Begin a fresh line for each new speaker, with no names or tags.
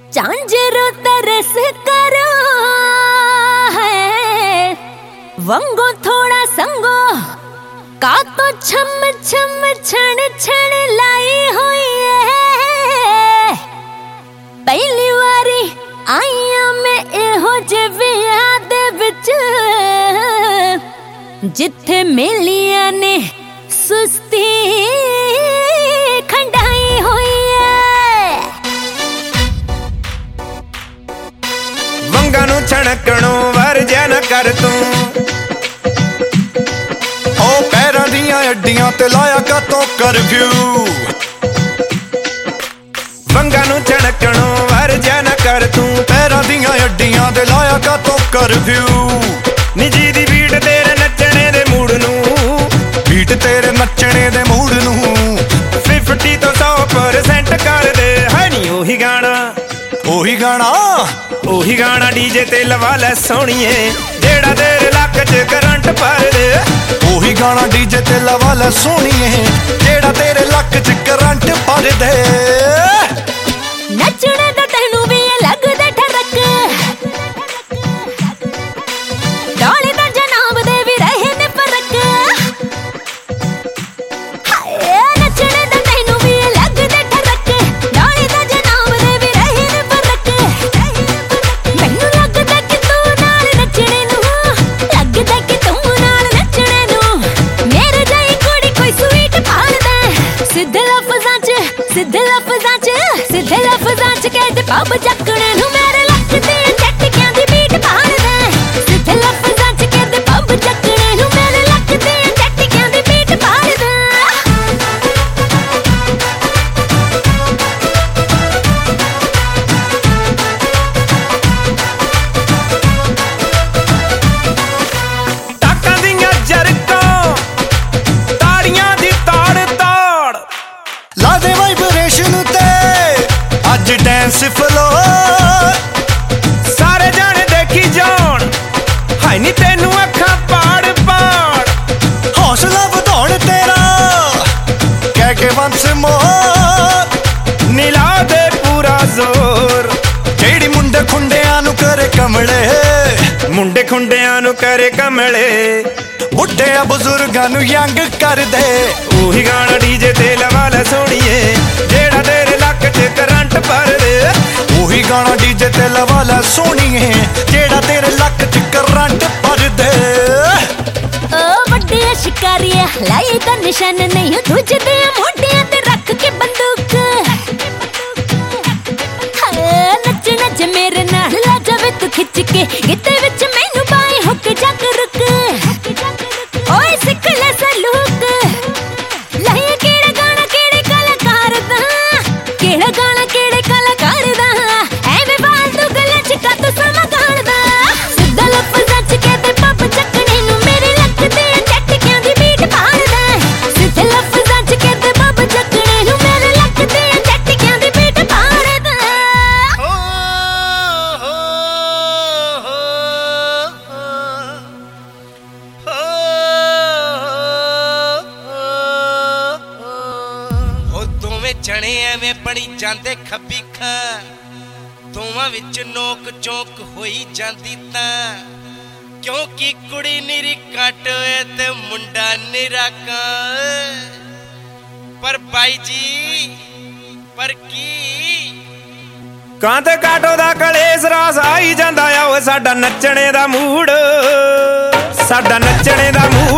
झांझरो तरस करो है वंगो थोड़ा संगो का तो छम छम छण छण लाई हुई है। पहली वारी आईया मैं एहो जिविया दे विच जिथे मेलिया ने सुस्ती खंडाई हुई है।
वंगा नू छणकणों वरजिया न कर तू ओ पैरां दियां अड्डियां ते लाया कातों करफ्यू। वंगा नू छणकणों वरजिया न कर तू पैरां दियां अड्डियां ते लाया कातों करफ्यू। निजी दी बीट तेरे नचने दे मूड नू बीट तेरे नचने दे मूड नू 50 तो 100% कर दे है नी ओही गाना ओही गाना ओही गाना डीजे ते लवा लै सोहणीए जेड़ा तेरे लक च करंट भर दे। ओही गाना डीजे ते लवा लै सोहणीए जेड़ा तेरे लक च करंट भर दे।
नचने दा तैनू भी लगदा ठरक डोले दा जनाब दे भी रहे ने फरक। हाय नचने दा तैनू भी लगदा ठरक डोले दा जनाब दे भी रहे ने फरक। मैनू लगदा कि तू नाल नचने नू लगदा कि तू नाल नचने नू मेरे जाई कुड़ी कोई स्वीट भालदा सिद्धे लफ्ज़ां च सिद्धे लफ्ज़ां च सिद्धे लफ्ज़ां च कहदे पब जकणे नू मेरे लक ते झटकियां दी बीट भालदा सिद्धे लफ्ज़ां च कहदे पब जकणे नू मेरे लक ते झटकियां दी बीट भालदा।
टाकां दियां जरकां ताड़ियां दी ताड़ ताड़ ला दे वाइब्रेशन ते अज डांस फ्लोर सारे जाने देखी जान हाय नी तेनू अखां पाड़ पाड़ हौसला ਵਧਾਉਣ तेरा कह के वंस मोर नीला दे पूरा जोर जेड़ी मुंडे खुंडियां नू करे कमले मुंडे खुंडियां नू करे कमले बुढ़िया बुजुर्गां नू यंग कर दे। ओही गाना डीजे ते लवा लै सोहणीए जेड़ा तेरे लक च करंट भर दे। ओही गाना डीजे ते लवा लै सोहणीए जेड़ा तेरे लक च करंट भर दे।
ओ ਵੱਡੇ ਸ਼ਿਕਾਰੀਆ ਲਾਈ ਦਾ ਨਿਸ਼ਾਨ ਨਹੀਂ ਤੁਝ ਦੇ ਮੋਢਿਆਂ ਤੇ ਰੱਖ ਕੇ ਬੰਦੂਕ। ਹਾਂ ਨੱਚ ਨੱਚ ਮੇਰੇ ਨਾਲ ਲਾ ਜਾਵੇ ਤੂੰ ਖਿੱਚ ਕੇ ਗਿੱਤੇ ਵਿੱਚ ਮੈਨੂੰ ਪਾਏ ਹੁੱਕ ਜੱਕ ਰੁਕ ਓਏ ਸਿੱਖ ਲੈ ਸਲੂਕ ਲਾਇਆ ਕਿਹੜਾ ਗਾਣਾ ਕਿਹੜੇ ਕਲਾਕਾਰ ਦਾ ਕਿਹੜਾ ਗਾਣਾ ਕਿਹੜੇ ਕਲਾਕਾਰ ਦਾ ਐਵੇਂ ਫਾਲਤੂ ਗੱਲਾਂ ਚ ਕਾਤੋਂ ਸਮਾਂ ਗਾਲਦਾ ਸਿੱਧਾ ਲਫ਼ਜ਼ਾਂ ਚ ਕਹਿੰਦੇ ਪੱਪ ਚੱਕਣੇ ਨੂੰ ਮੇਰੇ ਲੱਕ ਤੇ ਝਟਕਿਆਂ ਦੀ ਬੀਟ ਭਾਲਦਾ ਸਿੱਧੇ ਲਫ਼ਜ਼ਾਂ ਚ ਕਹਿੰਦੇ ਪੱਪ ਚੱਕਣੇ ਨੂੰ ਮੇਰੇ ਲੱਕ ਤੇ ਝਟਕਿਆਂ ਦੀ ਬੀਟ ਭਾਲਦਾ।
ਜਣੇ ਐਵੇਂ ਬਣੀ ਜਾਂਦੇ ਖੱਬੀ ਖਾਂ ਦੋਵਾਂ ਵਿੱਚ ਨੋਕ ਚੋਕ ਹੋਈ ਜਾਂਦੀ ਤਾਂ ਕਿਉਂਕਿ ਕੁੜੀ ਨਿਰੀ ਕੱਟ ਏ ਤੇ ਮੁੰਡਾ ਨਿਰਾ ਕਾਂ। ਪਰ ਬਾਈ ਜੀ ਪਰ ਕੀ
ਕਾਂ ਤੇ ਕਾਟੋ ਦਾ ਕਲੇਸ਼ ਰਾਸ ਆਈ ਜਾਂਦਾ ਆ ਓਏ ਸਾਡਾ ਨੱਚਣੇ ਦਾ ਮੂਡ ਸਾਡਾ ਨੱਚਣੇ ਦਾ ਮੂਡ